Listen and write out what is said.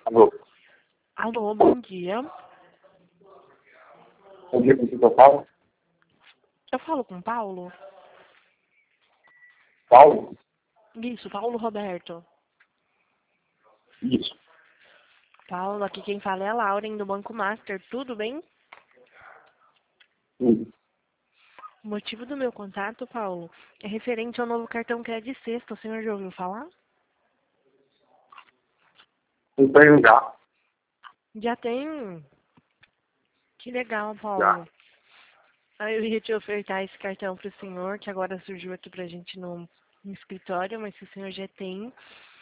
Alô, Alô, bom dia. bom dia, com quem eu falo? Eu falo com o Paulo? Paulo? Isso, Paulo Roberto. Isso. Paulo, aqui quem fala é a Lauren do Banco Master, tudo bem? Sim. O motivo do meu contato, Paulo, é referente ao novo cartão que é de sexta. O senhor já ouviu falar? Não tenho já. Já tem. Que legal, Já. Paulo. Aí eu ia te ofertar esse cartão para o senhor, que agora surgiu aqui pra gente no escritório, mas que o senhor já tem.